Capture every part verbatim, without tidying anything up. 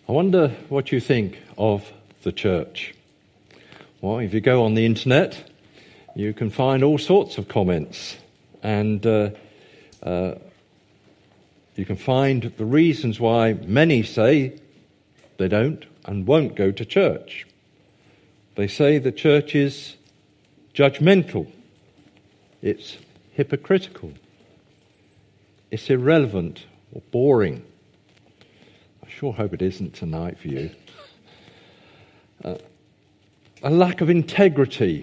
I wonder what you think of the church. Well, if you go on the internet, you can find all sorts of comments, and uh, uh, you can find the reasons why many say they don't and won't go to church. They say the church is judgmental, it's hypocritical, it's irrelevant or boring. I sure hope it isn't tonight for you. Uh, a lack of integrity,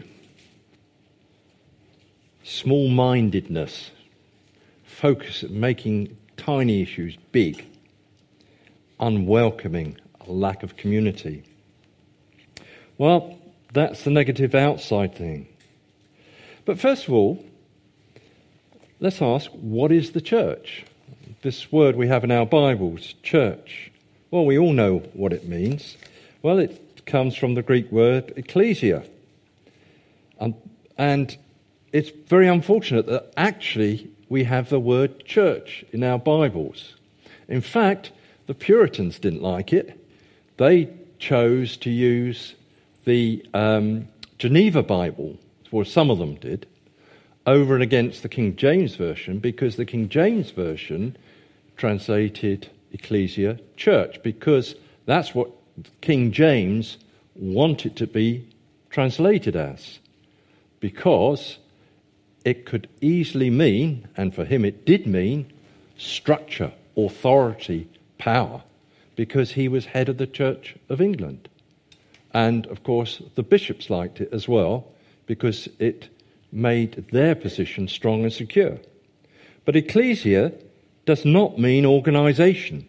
small-mindedness, focus at making tiny issues big, unwelcoming, a lack of community. Well, that's the negative outside thing. But first of all, let's ask, what is the church? This word we have in our Bibles, church. Well, we all know what it means. Well, it comes from the Greek word ecclesia. And, and it's very unfortunate that actually we have the word church in our Bibles. In fact, the Puritans didn't like it. They chose to use the um, Geneva Bible, or some of them did, over and against the King James Version, because the King James Version translated ecclesia, church, because that's what King James wanted to be translated as, because it could easily mean, and for him it did mean, structure, authority, power, because he was head of the Church of England. And, of course, the bishops liked it as well, because it made their position strong and secure. But ecclesia does not mean organisation.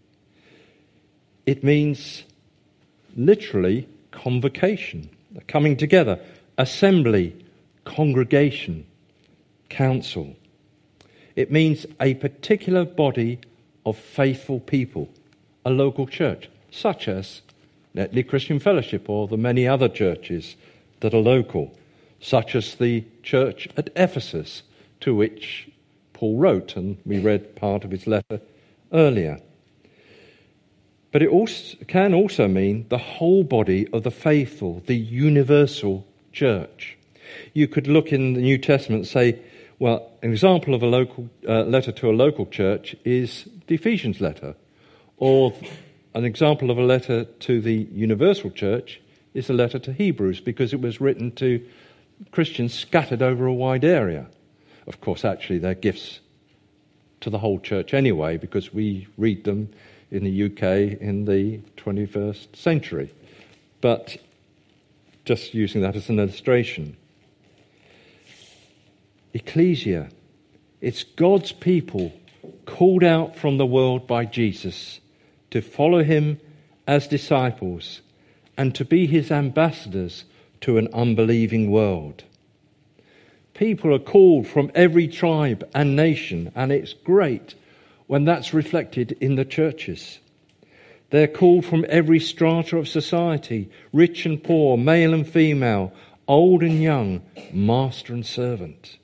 It means literally convocation, coming together, assembly, congregation, council. It means a particular body of faithful people, a local church, such as Netley Christian Fellowship or the many other churches that are local, such as the church at Ephesus, to which Paul wrote, and we read part of his letter earlier. But it also can also mean the whole body of the faithful, the universal church. You could look in the New Testament and say, well, an example of a local uh, letter to a local church is the Ephesians letter, or an example of a letter to the universal church is a letter to Hebrews, because it was written to Christians scattered over a wide area. Of course, actually, they're gifts to the whole church anyway, because we read them in the U K in the twenty-first century. But just using that as an illustration. Ecclesia, it's God's people called out from the world by Jesus to follow him as disciples and to be his ambassadors to an unbelieving world. People are called from every tribe and nation, and it's great when that's reflected in the churches. They're called from every strata of society, rich and poor, male and female, old and young, master and servant.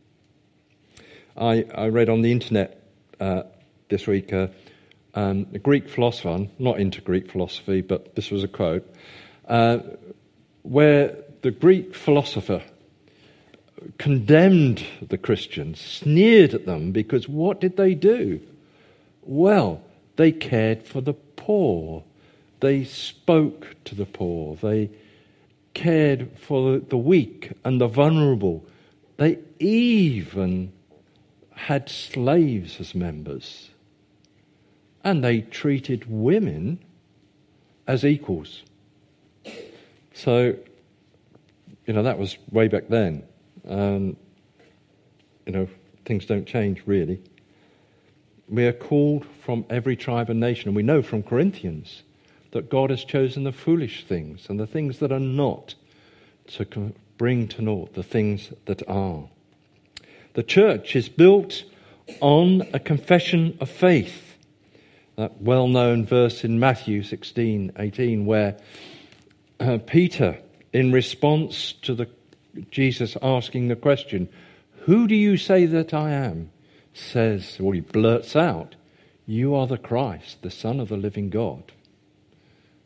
I, I read on the internet uh, this week uh, um, a Greek philosopher, I'm not into Greek philosophy, but this was a quote, uh, where the Greek philosopher condemned the Christians, sneered at them, because what did they do? Well, they cared for the poor. They spoke to the poor. They cared for the weak and the vulnerable. They even had slaves as members. And they treated women as equals. So, you know, that was way back then. Um, you know, things don't change really. We are called from every tribe and nation, and we know from Corinthians that God has chosen the foolish things and the things that are not to bring to naught the things that are. The church is built on a confession of faith. That well-known verse in Matthew sixteen eighteen, where uh, Peter, in response to the Jesus asking the question, "Who do you say that I am?" says, or he blurts out, "You are the Christ, the Son of the living God."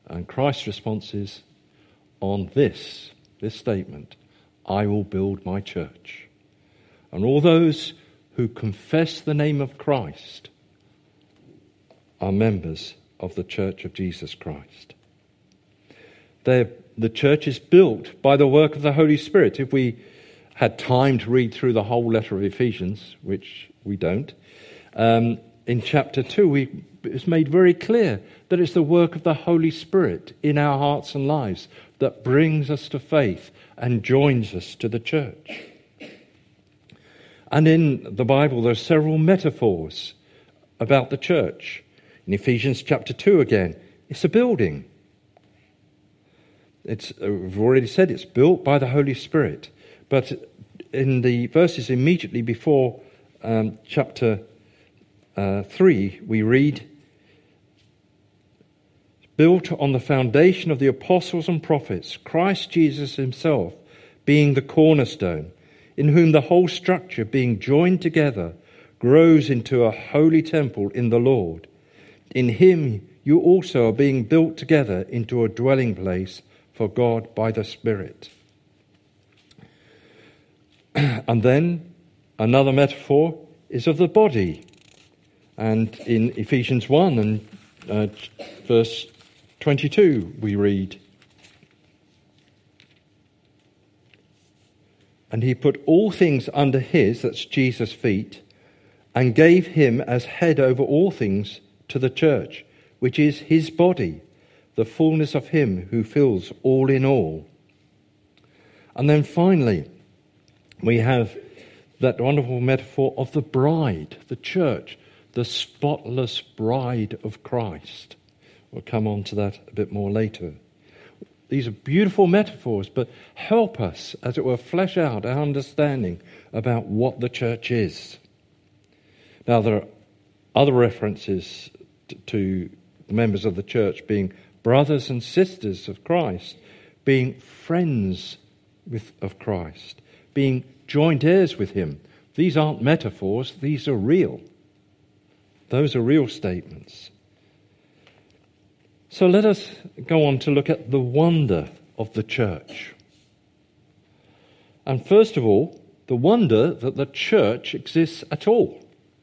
And Christ's response is, on this, this statement, I will build my church. And all those who confess the name of Christ are members of the Church of Jesus Christ. They're, the church is built by the work of the Holy Spirit. If we had time to read through the whole letter of Ephesians, which we don't, um, in chapter two, we, it's made very clear that it's the work of the Holy Spirit in our hearts and lives that brings us to faith and joins us to the church. And in the Bible, there are several metaphors about the church. In Ephesians chapter two again, it's a building. It's, uh, we've already said it's built by the Holy Spirit. But in the verses immediately before um, chapter uh, three, we read, built on the foundation of the apostles and prophets, Christ Jesus himself being the cornerstone, in whom the whole structure being joined together grows into a holy temple in the Lord. In him you also are being built together into a dwelling place for God by the Spirit. And then another metaphor is of the body. And in Ephesians one and uh, verse twenty-two we read, and he put all things under his, that's Jesus' feet, and gave him as head over all things to the church, which is his body, the fullness of him who fills all in all. And then finally, we have that wonderful metaphor of the bride, the church, the spotless bride of Christ. We'll come on to that a bit more later. These are beautiful metaphors, but help us, as it were, flesh out our understanding about what the church is. Now, there are other references to members of the church being brothers and sisters of Christ, being friends with, of Christ, being joint heirs with him. These aren't metaphors, these are real. Those are real statements. So let us go on to look at the wonder of the church. And first of all, the wonder that the church exists at all.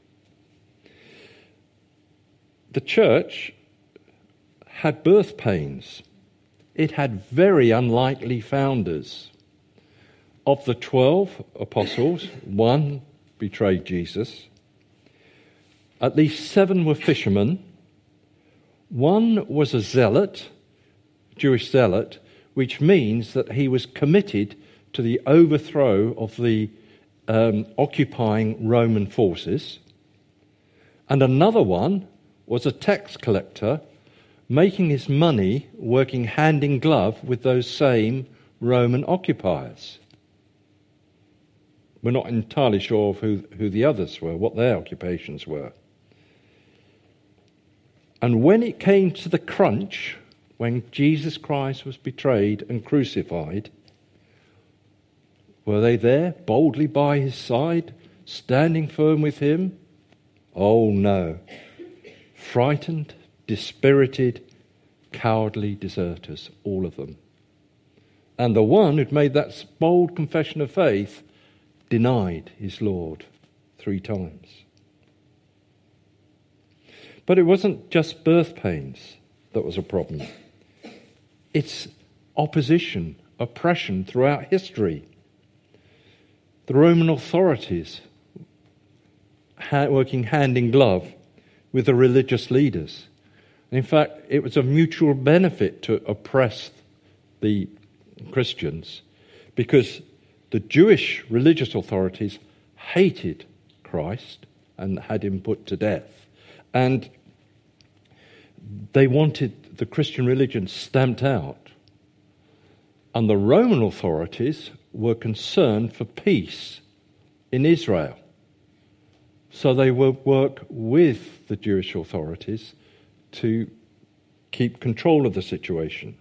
The church had birth pains. It had very unlikely founders. Of the twelve apostles, one betrayed Jesus. At least seven were fishermen. One was a zealot, Jewish zealot, which means that he was committed to the overthrow of the um, occupying Roman forces. And another one was a tax collector, making his money working hand in glove with those same Roman occupiers. We're not entirely sure of who, who the others were, what their occupations were. And when it came to the crunch, when Jesus Christ was betrayed and crucified, were they there, boldly by his side, standing firm with him? Oh no. Frightened, dispirited, cowardly deserters, all of them. And the one who'd made that bold confession of faith denied his Lord three times. But it wasn't just birth pains that was a problem. It's opposition, oppression throughout history. The Roman authorities working hand in glove with the religious leaders. And in fact, it was a mutual benefit to oppress the Christians because the Jewish religious authorities hated Christ and had him put to death. And they wanted the Christian religion stamped out. And the Roman authorities were concerned for peace in Israel. So they would work with the Jewish authorities to keep control of the situation.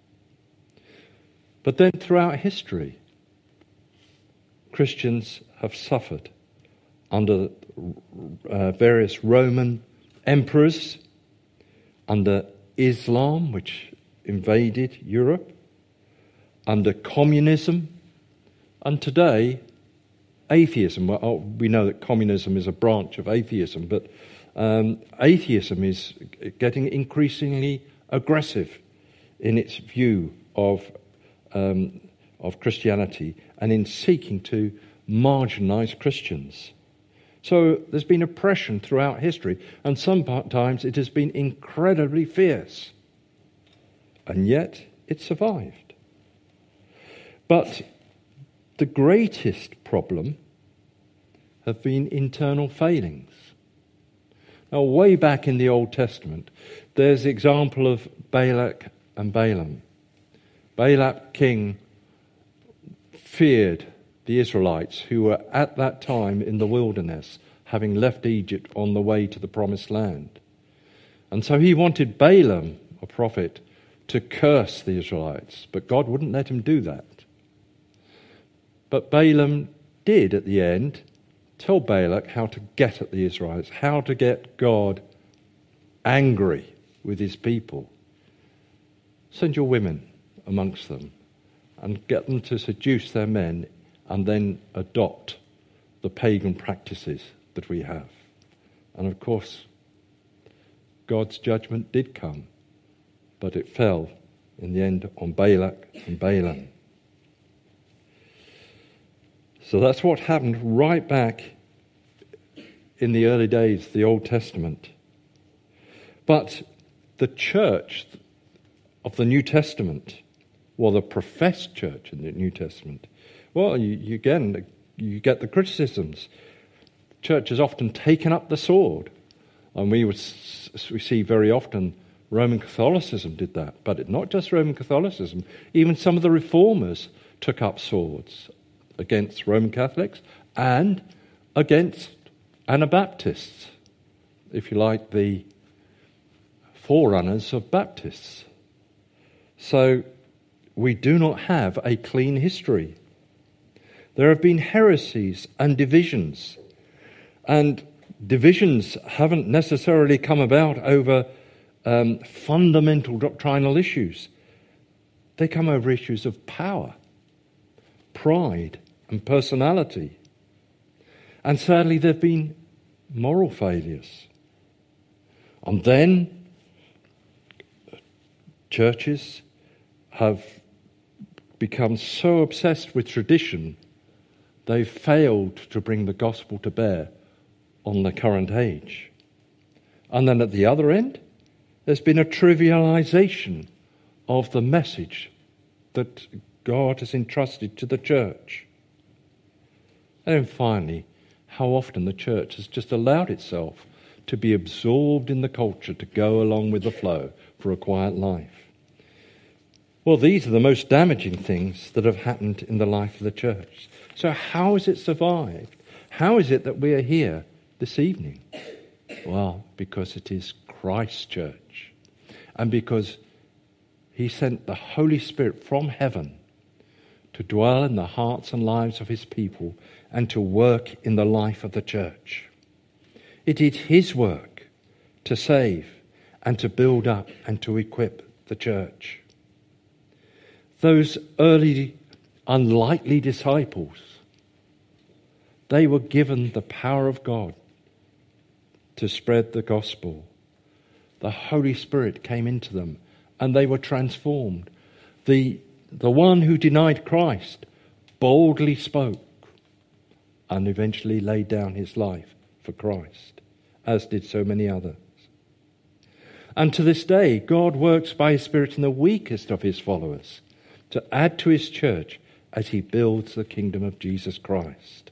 But then throughout history, Christians have suffered under uh, various Roman emperors, under Islam, which invaded Europe, under communism, and today, atheism. Well, we know that communism is a branch of atheism, but um, atheism is getting increasingly aggressive in its view of um, of Christianity and in seeking to marginalize Christians. So there's been oppression throughout history, and sometimes it has been incredibly fierce, and yet it survived. But the greatest problem have been internal failings. Now, way back in the Old Testament, there's the example of Balak and Balaam. Balak, king, feared the Israelites who were at that time in the wilderness, having left Egypt on the way to the promised land. And so he wanted Balaam, a prophet, to curse the Israelites, but God wouldn't let him do that. But Balaam did, at the end, tell Balak how to get at the Israelites, how to get God angry with his people. Send your women amongst them and get them to seduce their men and then adopt the pagan practices that we have. And of course, God's judgment did come, but it fell in the end on Balak and Balaam. So that's what happened right back in the early days of the Old Testament. But the church of the New Testament, or the professed church in the New Testament, well, you, you again, you get the criticisms. Church has often taken up the sword, and we would we see very often Roman Catholicism did that, but not just Roman Catholicism. Even some of the reformers took up swords against Roman Catholics and against Anabaptists, if you like, the forerunners of Baptists. So we do not have a clean history. There have been heresies and divisions, and divisions haven't necessarily come about over um, fundamental doctrinal issues. They come over issues of power, pride, and personality. And sadly, there have been moral failures. And then churches have become so obsessed with tradition, they've failed to bring the gospel to bear on the current age. And then at the other end, there's been a trivialization of the message that God has entrusted to the church. And then finally, how often the church has just allowed itself to be absorbed in the culture, to go along with the flow for a quiet life. Well, these are the most damaging things that have happened in the life of the church. So how has it survived? How is it that we are here this evening? Well, because it is Christ's church, and because he sent the Holy Spirit from heaven to dwell in the hearts and lives of his people and to work in the life of the church. It is his work to save and to build up and to equip the church. Those early unlikely disciples, they were given the power of God to spread the gospel. The Holy Spirit came into them and they were transformed. The, the one who denied Christ boldly spoke and eventually laid down his life for Christ, as did so many others. And to this day, God works by his Spirit in the weakest of his followers to add to his church as he builds the kingdom of Jesus Christ.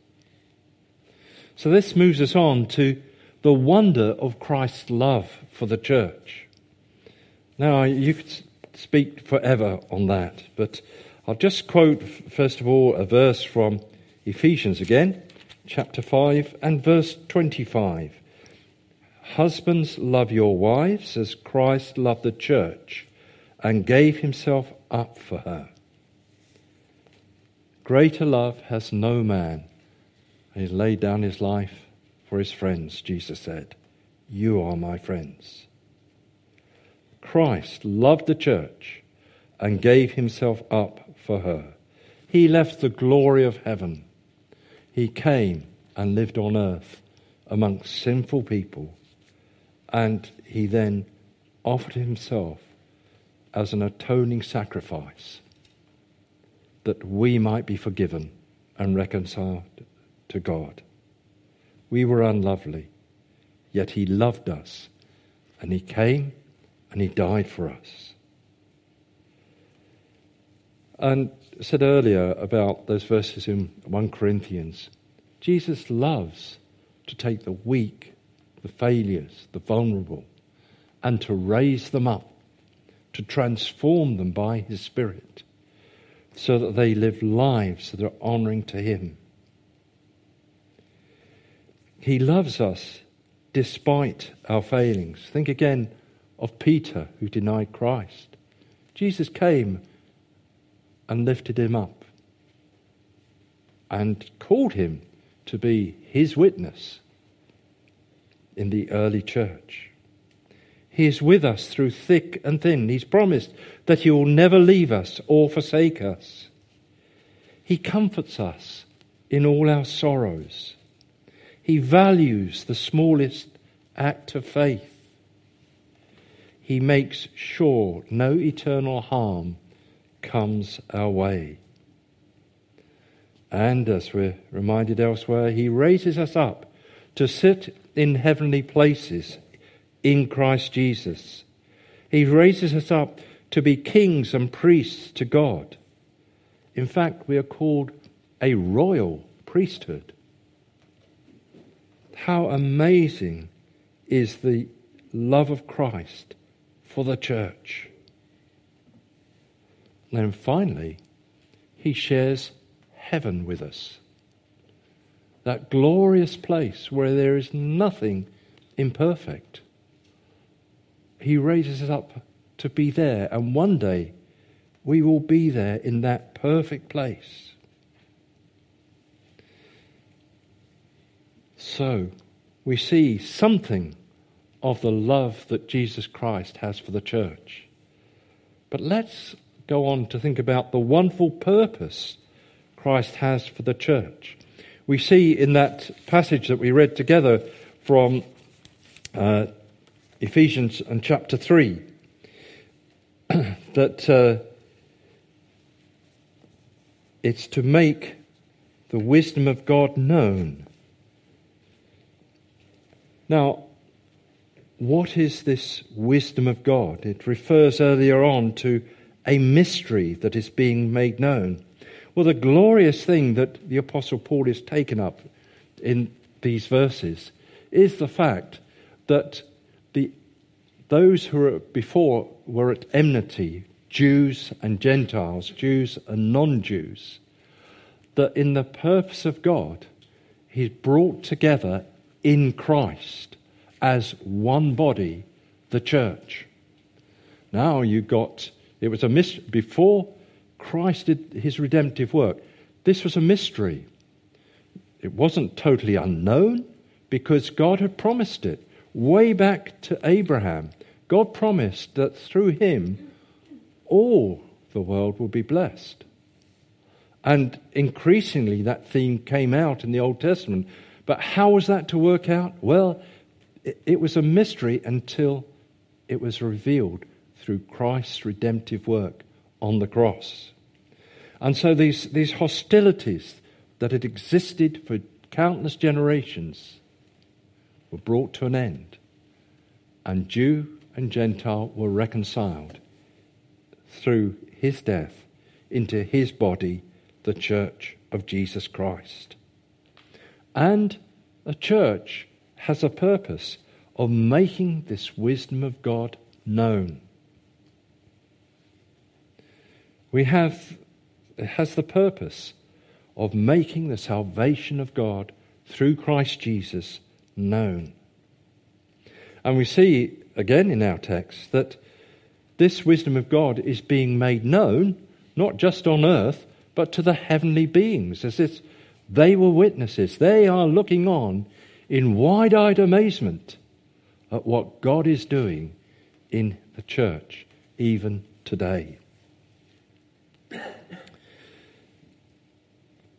So this moves us on to the wonder of Christ's love for the church. Now, you could speak forever on that, but I'll just quote, first of all, a verse from Ephesians again, chapter five and verse twenty-five. Husbands, love your wives as Christ loved the church and gave himself up for her. Greater love has no man. And he laid down his life for his friends, Jesus said. You are my friends. Christ loved the church and gave himself up for her. He left the glory of heaven. He came and lived on earth amongst sinful people, and he then offered himself as an atoning sacrifice that we might be forgiven and reconciled to God. We were unlovely, yet he loved us, and he came and he died for us. And I said earlier about those verses in First Corinthians, Jesus loves to take the weak, the failures, the vulnerable, and to raise them up, to transform them by his Spirit, so that they live lives that are honouring to him. He loves us despite our failings. Think again of Peter, who denied Christ. Jesus came and lifted him up and called him to be his witness in the early church. He is with us through thick and thin. He's promised that he will never leave us or forsake us. He comforts us in all our sorrows. He values the smallest act of faith. He makes sure no eternal harm comes our way. And as we're reminded elsewhere, he raises us up to sit in heavenly places in Christ Jesus. He raises us up to be kings and priests to God. In fact, we are called a royal priesthood. How amazing is the love of Christ for the church. And then finally, he shares heaven with us. That glorious place where there is nothing imperfect. He raises us up to be there, and one day we will be there in that perfect place. So we see something of the love that Jesus Christ has for the church. But let's go on to think about the wonderful purpose Christ has for the church. We see in that passage that we read together from uh, Ephesians and chapter three that uh, it's to make the wisdom of God known. Now, what is this wisdom of God? It refers earlier on to a mystery that is being made known. Well, the glorious thing that the Apostle Paul is taken up in these verses is the fact that the those who were before were at enmity, Jews and Gentiles, Jews and non-Jews, that in the purpose of God, he's brought together in Christ as one body, the church. Now you got, it was a mystery. Before Christ did his redemptive work, this was a mystery. It wasn't totally unknown because God had promised it. Way back to Abraham, God promised that through him all the world will be blessed. And increasingly that theme came out in the Old Testament. But how was that to work out? Well, it, it was a mystery until it was revealed through Christ's redemptive work on the cross. And so these, these hostilities that had existed for countless generations were brought to an end. And Jew and Gentile were reconciled through his death into his body, the church of Jesus Christ. And a church has a purpose of making this wisdom of God known. We have, it has the purpose of making the salvation of God through Christ Jesus known. And we see again in our text that this wisdom of God is being made known, not just on earth, but to the heavenly beings, as if they were witnesses. They are looking on in wide-eyed amazement at what God is doing in the church, even today.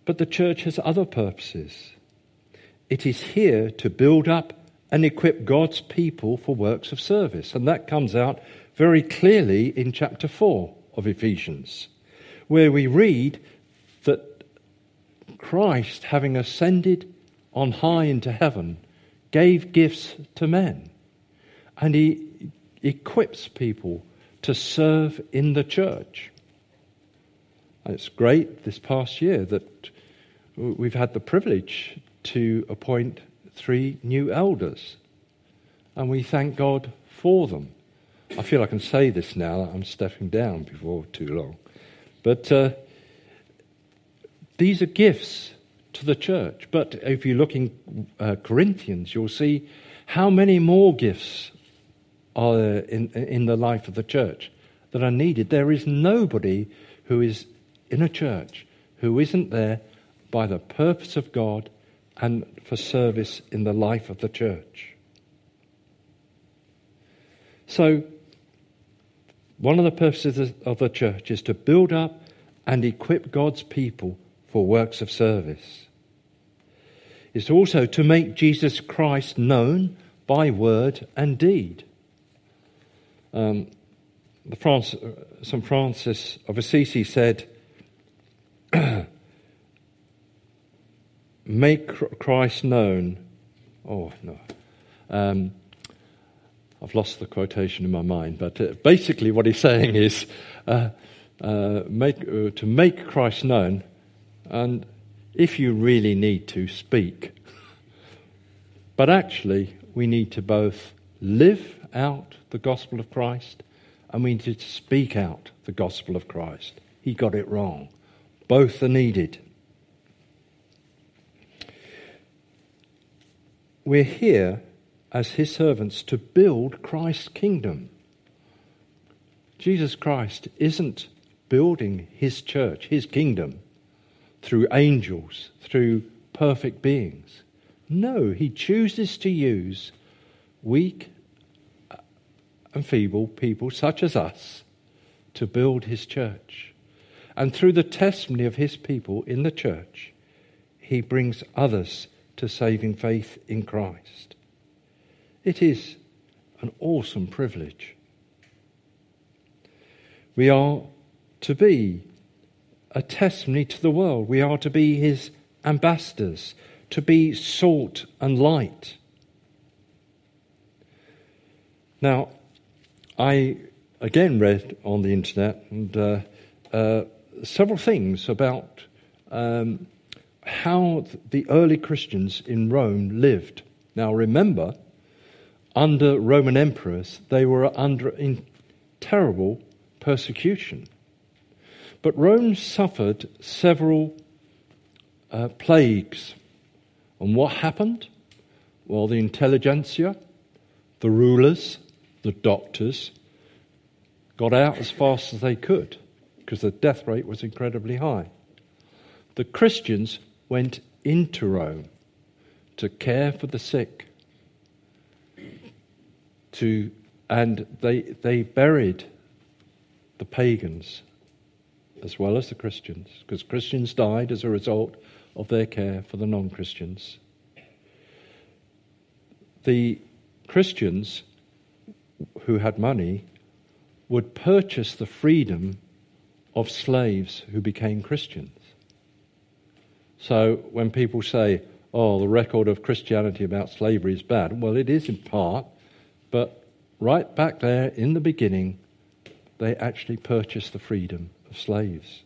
But the church has other purposes. It is here to build up and equip God's people for works of service. And that comes out very clearly in chapter four of Ephesians, where we read that Christ, having ascended on high into heaven, gave gifts to men. And he equips people to serve in the church. And it's great this past year that we've had the privilege to appoint three new elders. And we thank God for them. I feel I can say this now that I'm stepping down before too long. But uh, these are gifts to the church. But if you look in uh, Corinthians, you'll see how many more gifts are there in, in the life of the church that are needed. There is nobody who is in a church who isn't there by the purpose of God and for service in the life of the church. So, one of the purposes of the church is to build up and equip God's people for works of service. It's also to make Jesus Christ known by word and deed. Um, the France, Saint Francis of Assisi said, make Christ known. Oh, no. Um, I've lost the quotation in my mind, but uh, basically what he's saying is uh, uh, make, uh, to make Christ known, and if you really need to, speak. But actually, we need to both live out the gospel of Christ and we need to speak out the gospel of Christ. He got it wrong. Both are needed. We're here as his servants to build Christ's kingdom. Jesus Christ isn't building his church, his kingdom, through angels, through perfect beings. No, he chooses to use weak and feeble people such as us to build his church. And through the testimony of his people in the church, he brings others to saving faith in Christ. It is an awesome privilege. We are to be a testimony to the world. We are to be his ambassadors, to be salt and light. Now, I again read on the internet and uh, uh, several things about um, how the early Christians in Rome lived. Now, remember, under Roman emperors, they were under in terrible persecution. But Rome suffered several uh, plagues. And what happened? Well, the intelligentsia, the rulers, the doctors, got out as fast as they could because the death rate was incredibly high. The Christians went into Rome to care for the sick, to and they they buried the pagans as well as the Christians, because Christians died as a result of their care for the non-Christians. The Christians who had money would purchase the freedom of slaves who became Christians. So when people say, oh, the record of Christianity about slavery is bad, well, it is in part, but right back there in the beginning, they actually purchased the freedom of slaves.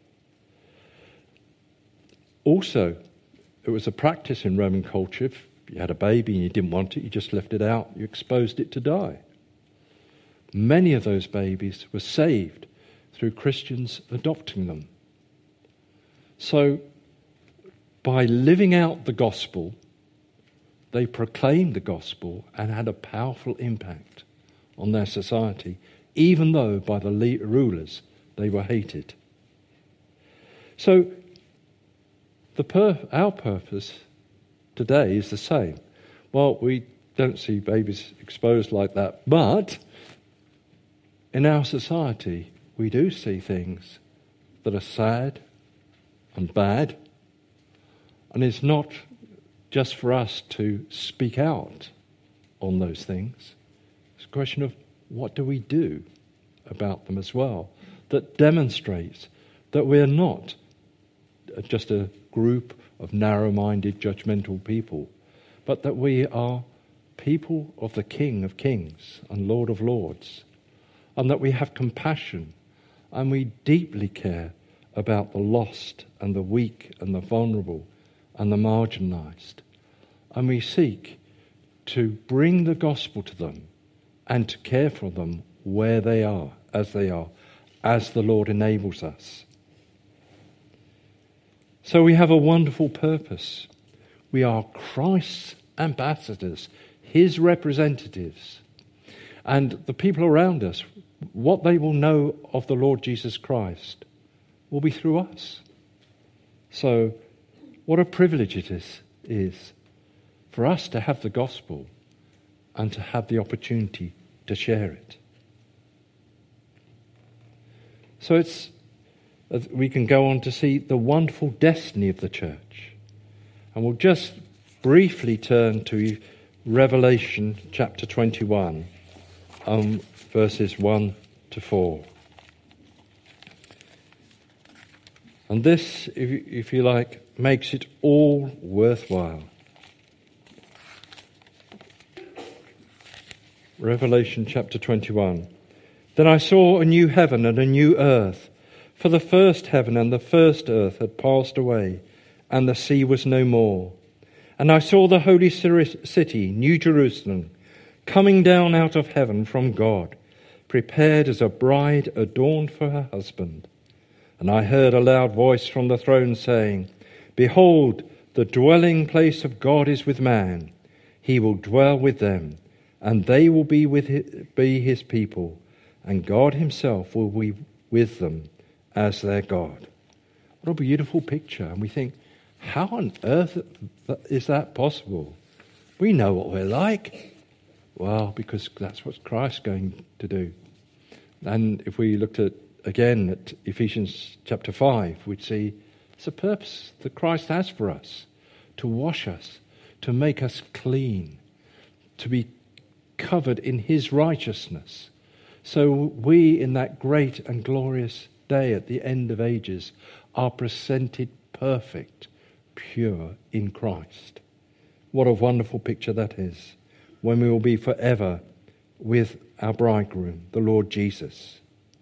Also, it was a practice in Roman culture. If you had a baby and you didn't want it, you just left it out, you exposed it to die. Many of those babies were saved through Christians adopting them. So, by living out the gospel, they proclaimed the gospel and had a powerful impact on their society, even though by the rulers they were hated. So, the pur- our purpose today is the same. Well, we don't see babies exposed like that, but in our society we do see things that are sad and bad And it's not just for us to speak out on those things. It's a question of what do we do about them as well, that demonstrates that we're not just a group of narrow-minded, judgmental people, but that we are people of the King of Kings and Lord of Lords, and that we have compassion and we deeply care about the lost and the weak and the vulnerable and the marginalised. And we seek to bring the gospel to them and to care for them where they are, as they are, as the Lord enables us. So we have a wonderful purpose. We are Christ's ambassadors, his representatives. And the people around us, what they will know of the Lord Jesus Christ will be through us. So what a privilege it is, is for us to have the gospel and to have the opportunity to share it. So it's we can go on to see the wonderful destiny of the church. And we'll just briefly turn to Revelation chapter twenty-one, um, verses one to four. And this, if you, if you like, makes it all worthwhile. Revelation chapter twenty-one. Then I saw a new heaven and a new earth, for the first heaven and the first earth had passed away, and the sea was no more. And I saw the holy city, New Jerusalem, coming down out of heaven from God, prepared as a bride adorned for her husband. And I heard a loud voice from the throne saying, Behold, the dwelling place of God is with man. He will dwell with them, and they will be with his, be his people, and God himself will be with them as their God. What a beautiful picture. And we think, how on earth is that possible? We know what we're like. Well, because that's what Christ's going to do. And if we looked at, again, at Ephesians chapter five, we'd see it's a purpose that Christ has for us, to wash us, to make us clean, to be covered in his righteousness. So we, in that great and glorious day at the end of ages, are presented perfect, pure in Christ. What a wonderful picture that is, when we will be forever with our bridegroom, the Lord Jesus.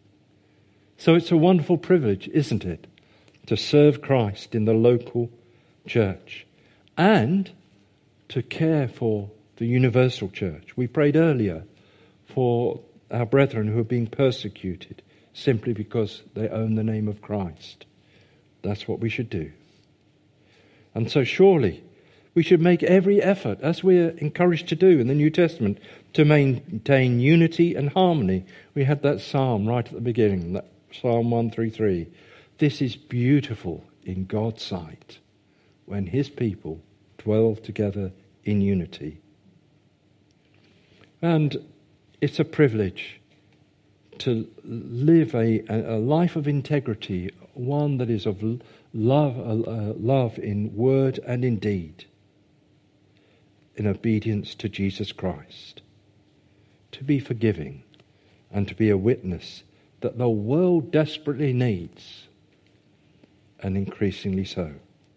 So it's a wonderful privilege, isn't it, to serve Christ in the local church and to care for the universal church. We prayed earlier for our brethren who are being persecuted simply because they own the name of Christ. That's what we should do. And so surely we should make every effort, as we're encouraged to do in the New Testament, to maintain unity and harmony. We had that psalm right at the beginning, that Psalm one thirty-three. This is beautiful in God's sight, when his people dwell together in unity. And it's a privilege to live a, a life of integrity, one that is of love, uh, love in word and in deed, in obedience to Jesus Christ, to be forgiving and to be a witness that the world desperately needs, and increasingly so.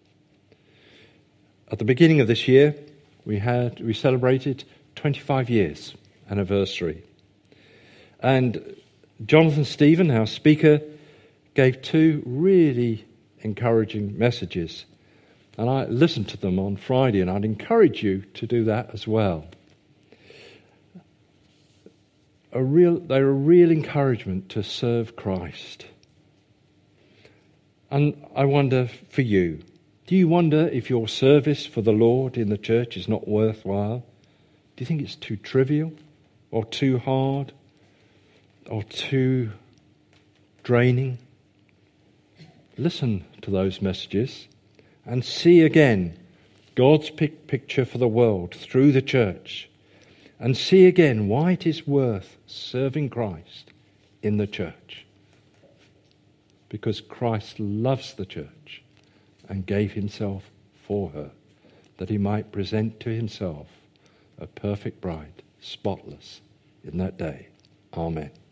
At the beginning of this year, we had we celebrated twenty-five years anniversary. And Jonathan Stephen, our speaker, gave two really encouraging messages. And I listened to them on Friday, and I'd encourage you to do that as well. A real, they're a real encouragement to serve Christ. And I wonder for you, do you wonder if your service for the Lord in the church is not worthwhile? Do you think it's too trivial or too hard or too draining? Listen to those messages and see again God's pic- picture for the world through the church, and see again why it is worth serving Christ in the church. Because Christ loves the church and gave himself for her, that he might present to himself a perfect bride, spotless, in that day. Amen.